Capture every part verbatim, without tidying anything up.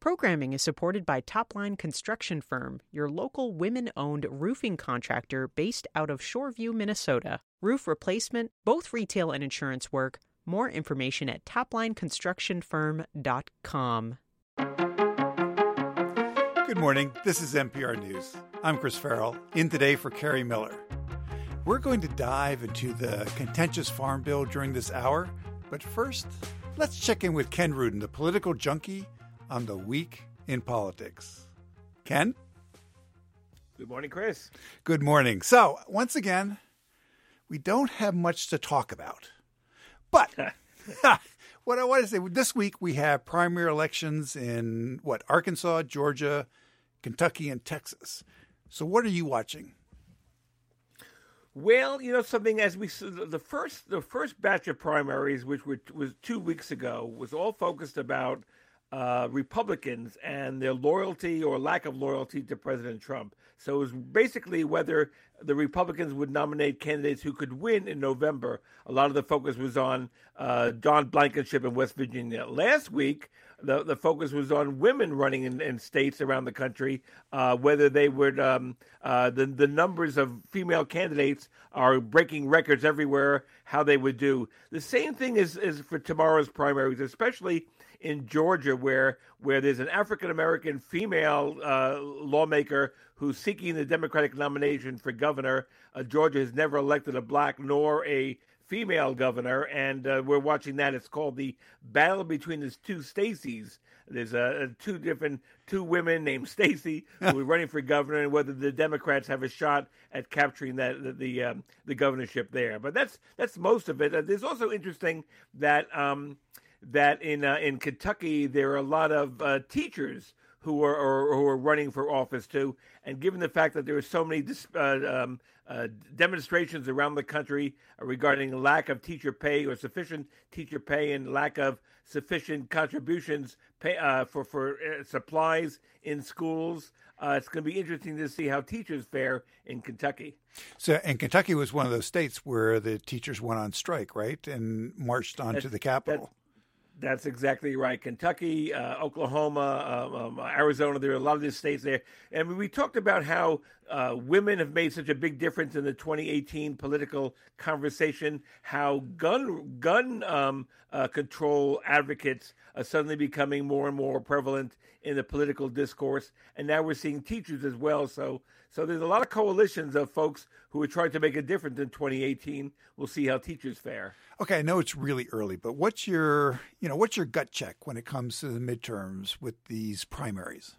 Programming is supported by Topline Construction Firm, your local women-owned roofing contractor based out of Shoreview, Minnesota. Roof replacement, both retail and insurance work. More information at topline construction firm dot com. Good morning. This is N P R News. I'm Chris Farrell, in today for Carrie Miller. We're going to dive into the contentious farm bill during this hour, but first, let's check in with Ken Rudin, the political junkie, on the week in politics. Ken? Good morning, Chris. Good morning. So, once again, we don't have much to talk about. But what I want to say, this week we have primary elections in, what, Arkansas, Georgia, Kentucky, and Texas. So what are you watching? Well, you know something. As we the first the first batch of primaries, which were, was two weeks ago, was all focused about uh, Republicans and their loyalty or lack of loyalty to President Trump. So it was basically whether the Republicans would nominate candidates who could win in November. A lot of the focus was on uh, John Blankenship in West Virginia. Last week, the the focus was on women running in, in states around the country, uh, whether they would, um, uh, the, the numbers of female candidates are breaking records everywhere, how they would do. The same thing is, is for tomorrow's primaries, especially in Georgia, where where there's an African-American female uh, lawmaker who's seeking the Democratic nomination for governor. Uh, Georgia has never elected a black nor a female governor, and uh, we're watching that. It's called the battle between the two Stacys. There's uh, two different, two women named Stacey who are running for governor, and whether the Democrats have a shot at capturing that the the, um, the governorship there. But that's that's most of it. Uh, there's also interesting that um, that in uh, in Kentucky there are a lot of uh, teachers who are or, who are running for office too. And given the fact that there are so many uh, um, uh, demonstrations around the country regarding lack of teacher pay or sufficient teacher pay and lack of sufficient contributions pay, uh, for for uh, supplies in schools, uh, it's going to be interesting to see how teachers fare in Kentucky. So, and Kentucky was one of those states where the teachers went on strike, right, and marched onto That's, the Capitol. That's exactly right. Kentucky, uh, Oklahoma, um, um, Arizona, there are a lot of these states there. And we talked about how uh, women have made such a big difference in the twenty eighteen political conversation, how gun gun um, uh, control advocates are suddenly becoming more and more prevalent in the political discourse. And now we're seeing teachers as well. So so there's a lot of coalitions of folks who are trying to make a difference in twenty eighteen. We'll see how teachers fare. Okay, I know it's really early, but what's your, you know, what's your gut check when it comes to the midterms with these primaries?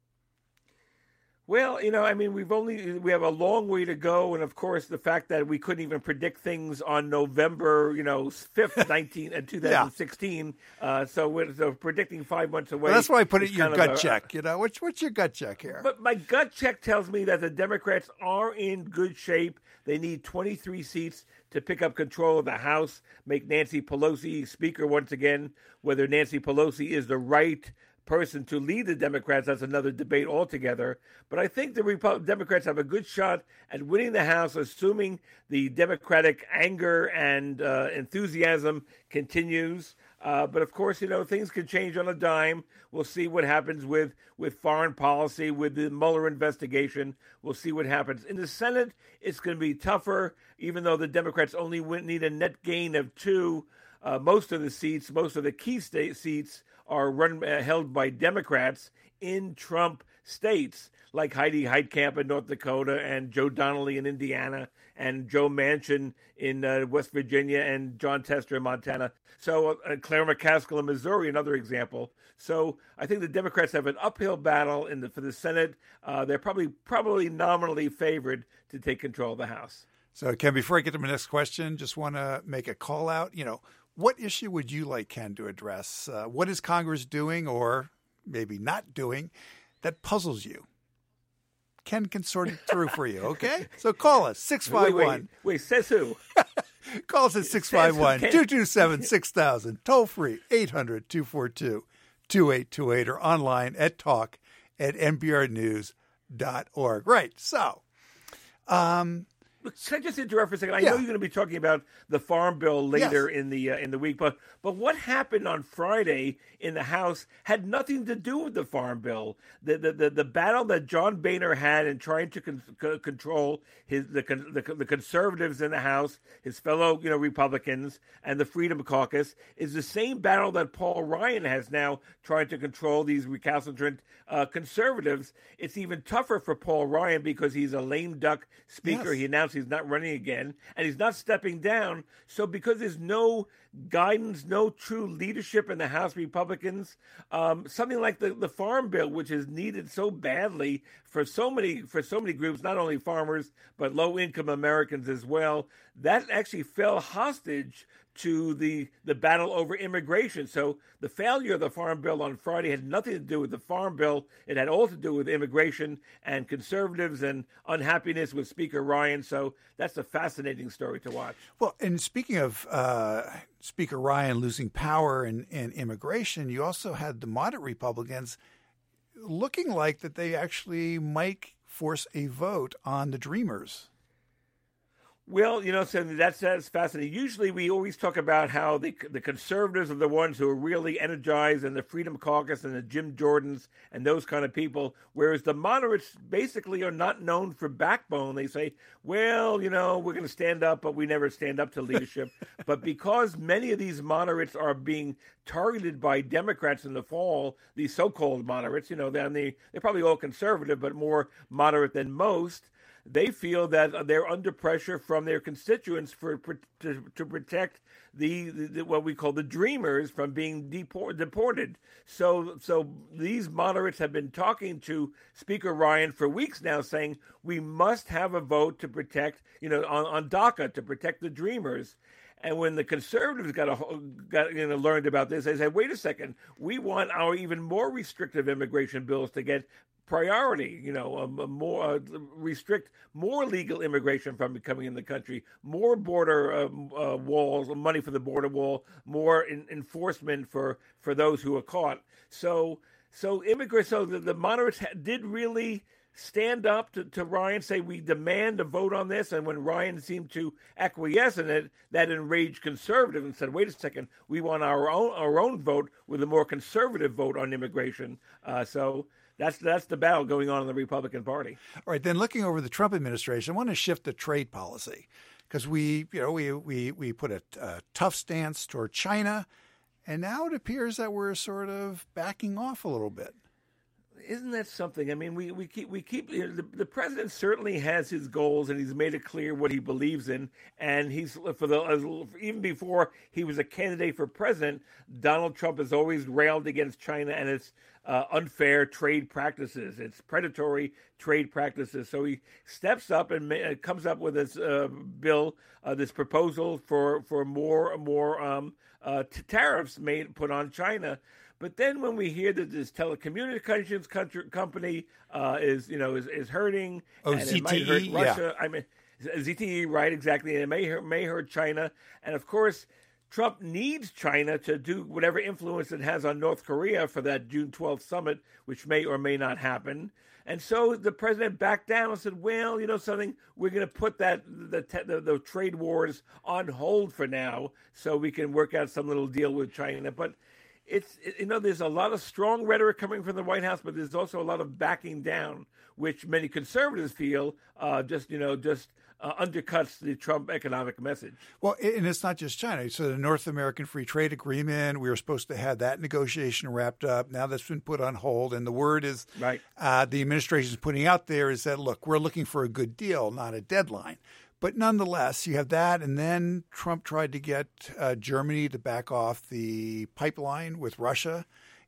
Well, you know, I mean, we've only we have a long way to go, and of course, the fact that we couldn't even predict things on November, you know, fifth, nineteen, and two thousand sixteen. Yeah. Uh, so we're so predicting five months away. Well, that's why I put it in your gut a, check. You know, what's what's your gut check here? But my gut check tells me that the Democrats are in good shape. They need twenty-three seats to pick up control of the House, make Nancy Pelosi Speaker once again. Whether Nancy Pelosi is the right person to lead the Democrats, that's another debate altogether. But I think the Repu- Democrats have a good shot at winning the House, assuming the Democratic anger and uh, enthusiasm continues. Uh, but of course, you know, things can change on a dime. We'll see what happens with, with foreign policy, with the Mueller investigation. We'll see what happens. In the Senate, it's going to be tougher, even though the Democrats only win, need a net gain of two. Uh, most of the seats, most of the key state seats are run uh, held by Democrats in Trump states, like Heidi Heitkamp in North Dakota and Joe Donnelly in Indiana and Joe Manchin in uh, West Virginia and John Tester in Montana. So uh, Claire McCaskill in Missouri, another example. So I think the Democrats have an uphill battle in the for the Senate. Uh, they're probably probably nominally favored to take control of the House. So, Ken, before I get to my next question, just want to make a call out. You know, what issue would you like Ken to address? Uh, what is Congress doing or maybe not doing that puzzles you? Ken can sort it through for you, okay? So call us, six five one. Wait, wait, wait, says who? Call us at six five one, two two seven, six thousand, toll free, eight hundred, two four two, two eight two eight, or online at talk at n p r news dot org. Right, so um, Can I just interrupt for a second? I Yeah. know you're going to be talking about the farm bill later Yes. in the uh, in the week, but but what happened on Friday in the House had nothing to do with the farm bill. The the the, the battle that John Boehner had in trying to con- c- control his the, con- the the conservatives in the House, his fellow you know Republicans, and the Freedom Caucus is the same battle that Paul Ryan has now trying to control these recalcitrant uh, conservatives. It's even tougher for Paul Ryan because he's a lame duck speaker. Yes. He announced he's not running again, and he's not stepping down. So because there's no guidance, no true leadership in the House Republicans, um, something like the, the Farm Bill, which is needed so badly for so many for so many groups, not only farmers but low-income Americans as well, that actually fell hostage to the the battle over immigration. So the failure of the Farm Bill on Friday had nothing to do with the Farm Bill. It had all to do with immigration and conservatives and unhappiness with Speaker Ryan. So that's a fascinating story to watch. Well, and speaking of uh, Speaker Ryan losing power in, in immigration, you also had the moderate Republicans looking like that they actually might force a vote on the Dreamers. Well, you know, so that's that's fascinating. Usually, we always talk about how the the conservatives are the ones who are really energized, and the Freedom Caucus and the Jim Jordans and those kind of people, whereas the moderates basically are not known for backbone. They say, well, you know, we're going to stand up, but we never stand up to leadership. But because many of these moderates are being targeted by Democrats in the fall, these so-called moderates, you know, they're, they're probably all conservative, but more moderate than most. They feel that they're under pressure from their constituents for to, to protect the, the what we call the Dreamers from being deport, deported. So, so these moderates have been talking to Speaker Ryan for weeks now, saying we must have a vote to protect, you know, on, on DACA to protect the Dreamers. And when the conservatives got, a, got you know, learned about this, they said, wait a second, we want our even more restrictive immigration bills to get priority, you know, a, a more uh, restrict more legal immigration from coming in the country, more border uh, uh, walls, money for the border wall, more in, enforcement for, for those who are caught. So, so immigrants, so the, the moderates ha- did really stand up to, to Ryan, say we demand a vote on this, and when Ryan seemed to acquiesce in it, that enraged conservatives and said, wait a second, we want our own our own vote with a more conservative vote on immigration. Uh, so that's that's the battle going on in the Republican Party. All right, then looking over the Trump administration, I want to shift to trade policy because we, you know, we we we put a, a tough stance toward China, and now it appears that we're sort of backing off a little bit. Isn't that something? I mean, we, we keep we keep you know, the, the president certainly has his goals, and he's made it clear what he believes in. And he's for the even before he was a candidate for president, Donald Trump has always railed against China and its uh, unfair trade practices, its predatory trade practices. So he steps up and ma- comes up with this uh, bill, uh, this proposal for for more more um, uh, t- tariffs made put on China. But then when we hear that this telecommunications country, company uh, is, you know, is, is hurting, oh, and Z T E, it might hurt Russia. Yeah. I mean, Z T E, right? Exactly, and it may hurt, may hurt China. And of course, Trump needs China to do whatever influence it has on North Korea for that June twelfth summit, which may or may not happen. And so the president backed down and said, "Well, you know something, we're going to put that the, the the trade wars on hold for now, so we can work out some little deal with China." But it's, you know, there's a lot of strong rhetoric coming from the White House, but there's also a lot of backing down, which many conservatives feel uh, just, you know, just uh, undercuts the Trump economic message. Well, and it's not just China. So the North American Free Trade Agreement, we were supposed to have that negotiation wrapped up. Now that's been put on hold. And the word is right. uh, the administration is putting out there is that, look, we're looking for a good deal, not a deadline. But nonetheless, you have that, and then Trump tried to get uh, Germany to back off the pipeline with Russia,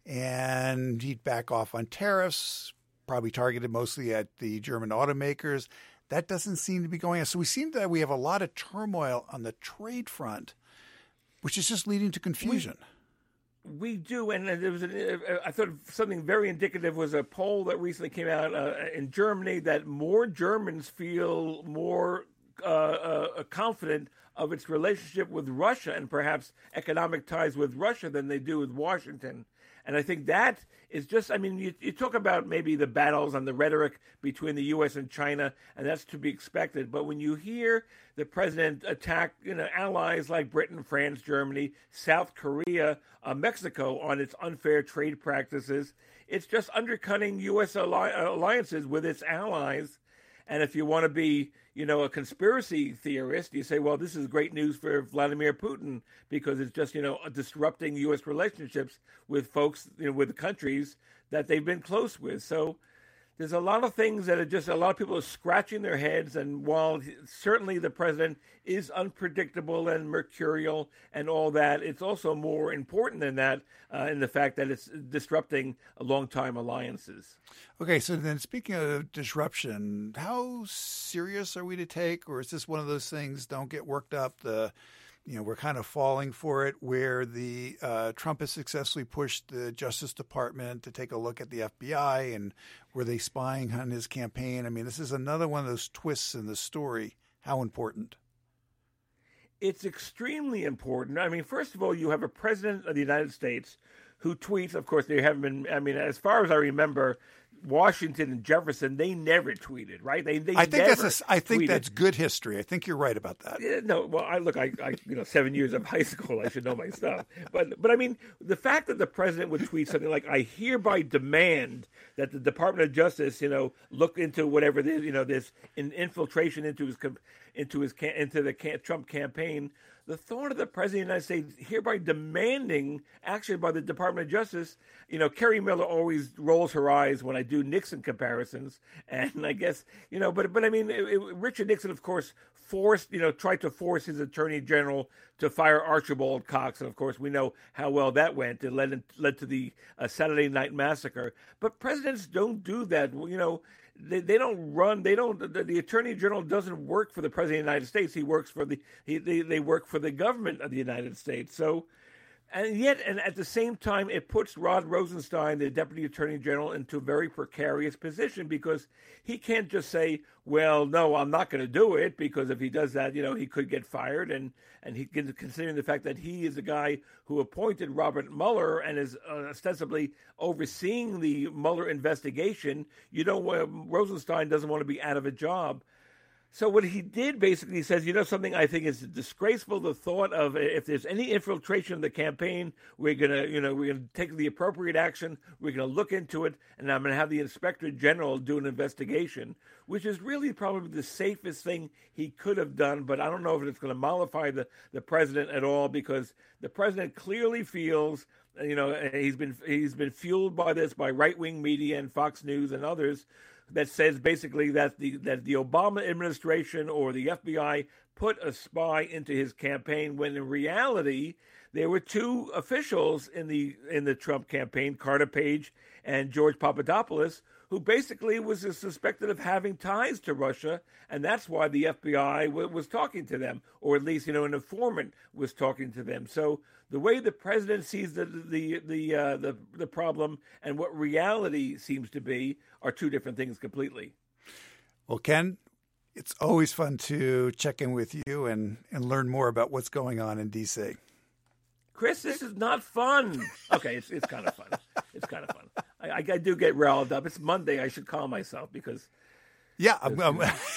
and he'd back off on tariffs, probably targeted mostly at the German automakers. That doesn't seem to be going on. So we seem that we have a lot of turmoil on the trade front, which is just leading to confusion. We, we do, and there was an, I thought something very indicative was a poll that recently came out uh, in Germany that more Germans feel more Uh, uh, confident of its relationship with Russia and perhaps economic ties with Russia than they do with Washington. And I think that is just, I mean, you, you talk about maybe the battles and the rhetoric between the U S and China, and that's to be expected. But when you hear the president attack, you know, allies like Britain, France, Germany, South Korea, uh, Mexico on its unfair trade practices, it's just undercutting U S alli- alliances with its allies. And if you want to be, you know, a conspiracy theorist, you say, well, this is great news for Vladimir Putin because it's just, you know, disrupting U S relationships with folks, you know, with countries that they've been close with. So there's a lot of things that are just, a lot of people are scratching their heads. And while certainly the president is unpredictable and mercurial and all that, it's also more important than that uh, in the fact that it's disrupting long-time alliances. Okay, so then speaking of disruption, how serious are we to take, or is this one of those things, don't get worked up, the you know, we're kind of falling for it, where the uh, Trump has successfully pushed the Justice Department to take a look at the F B I, and were they spying on his campaign? I mean, this is another one of those twists in the story. How important? It's extremely important. I mean, first of all, you have a president of the United States who tweets. Of course, they haven't been, I mean, as far as I remember, Washington and Jefferson, they never tweeted, right? They, they I think never that's a, I think tweeted. that's good history. I think you're right about that. Yeah, no, well, I look, I, I, you know, seven years of high school, I should know my stuff. But, but I mean, the fact that the president would tweet something like, "I hereby demand that the Department of Justice, you know, look into whatever this, you know, this in, infiltration into his, into his, into the Trump campaign." The thought of the president of the United States hereby demanding action by the Department of Justice, you know, Kerry Miller always rolls her eyes when I do Nixon comparisons. And I guess, you know, but, but I mean, it, it, Richard Nixon, of course, forced, you know, tried to force his attorney general to fire Archibald Cox. And of course, we know how well that went. It led, led to the uh, Saturday Night Massacre. But presidents don't do that. You know, They, they don't run. They don't. The, the attorney general doesn't work for the president of the United States. He works for the. He, they they work for the government of the United States. So, and yet, and at the same time, it puts Rod Rosenstein, the deputy attorney general, into a very precarious position because he can't just say, "Well, no, I'm not going to do it," because if he does that, you know, he could get fired. And and he considering the fact that he is the guy who appointed Robert Mueller and is uh, ostensibly overseeing the Mueller investigation, you know, uh, Rosenstein doesn't want to be out of a job. So what he did basically says, you know, something I think is disgraceful. The thought of if there's any infiltration of the campaign, we're gonna, you know, we're gonna take the appropriate action. We're gonna look into it, and I'm gonna have the inspector general do an investigation, which is really probably the safest thing he could have done. But I don't know if it's going to mollify the the president at all, because the president clearly feels, you know, he's been he's been fueled by this by right wing media and Fox News and others, that says basically that the that the Obama administration or the F B I put a spy into his campaign, when in reality there were two officials in the in the Trump campaign, Carter Page and George Papadopoulos, who basically was suspected of having ties to Russia, and that's why the F B I w- was talking to them, or at least, you know, an informant was talking to them. So the way the president sees the the the uh, the, the problem and what reality seems to be are two different things completely. Well, Ken, it's always fun to check in with you and, and learn more about what's going on in D C. Chris, this is not fun. Okay, it's it's kind of fun. It's kind of fun. I, I, I do get riled up. It's Monday. I should calm myself because. Yeah, I'm, I'm,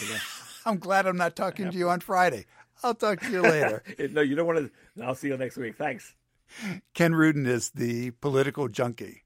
I'm glad I'm not talking to you on Friday. I'll talk to you later. No, you don't want to. I'll see you next week. Thanks. Ken Rudin is the political junkie.